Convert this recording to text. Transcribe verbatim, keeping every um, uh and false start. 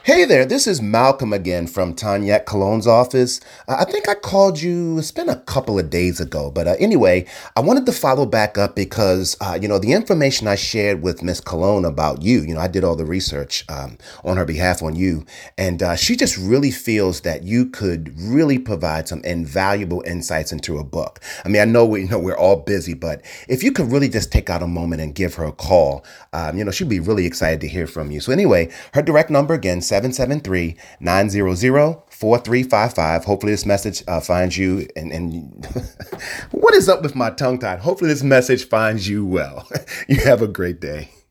Hey there, this is Malcolm again from Tanyette Cologne's office. Uh, I think I called you, it's been a couple of days ago, but uh, anyway, I wanted to follow back up because, uh, you know, the information I shared with Miss Cologne about you, you know, I did all the research um, on her behalf on you, and uh, she just really feels that you could really provide some invaluable insights into a book. I mean, I know we, you know, we're all busy, but if you could really just take out a moment and give her a call, um, you know, she'd be really excited to hear from you. So anyway, her direct number again, seven seven three, nine zero zero, four three five five. Hopefully this message uh, finds you and, and what is up with my tongue tied? Hopefully this message finds you well. You have a great day.